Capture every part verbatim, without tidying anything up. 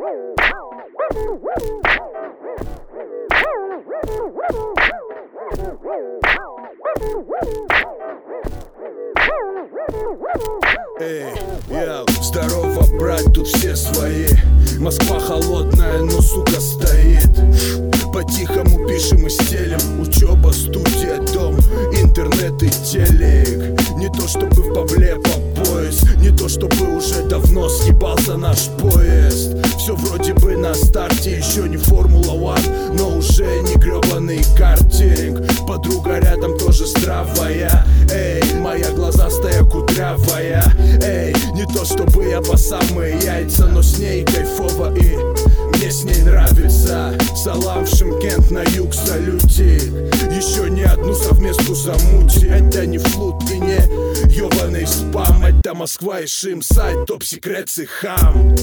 Эй, я, здорово, брать, тут все свои. Москва холодная, но сука стоит. По-тихому пишем и стелим. Учеба, студия, дом, интернет и телек. Не то чтобы в бабле по пояс, не то чтобы уже давно съебался наш поезд. Все вроде бы на старте, еще не Формула один, но уже не гребаный картинг. Подруга рядом тоже здравая. Эй, моя глазастая кудрявая. Эй, не то чтобы я по самые яйца, но с ней кайфово и мне с ней нравится. Салам в Шымкент, на юг салютик. Еще не одну совместку замути. Это не флут и не ёбаный спам. Это Москва и Шим, сайт, топ-секрет и хам.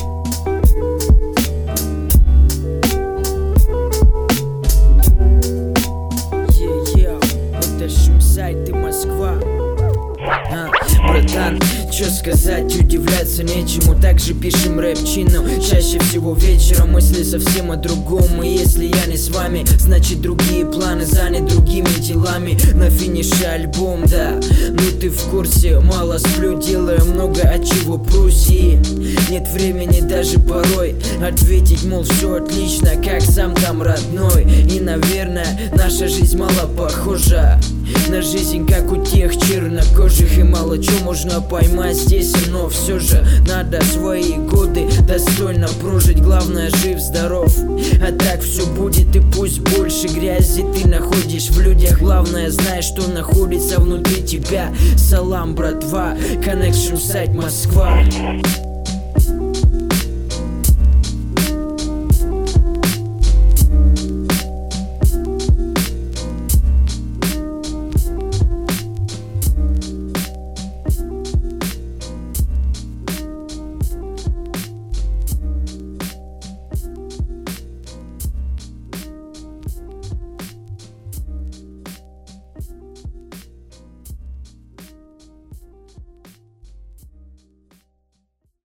Сайт и Москва. А, братан, чё сказать, удивляться нечему. Также пишем рэпчину. Чаще всего вечером мысли совсем о другом. И если я не с вами, значит другие планы, занят другими делами. На финише альбом, да, ну ты в курсе. Мало сплю, делаю много, от чего прусь. И нет времени даже порой ответить, мол, все отлично, как сам там родной. И, наверное, наша жизнь мало похожа на жизнь, как у тех чернокожих. И мало чего можно поймать здесь, но все же надо свои годы достойно прожить. Главное, жив-здоров, а так все будет. И пусть больше грязи ты находишь в людях, главное, знай, что находится внутри тебя. Салам, братва, Connection Site, Москва.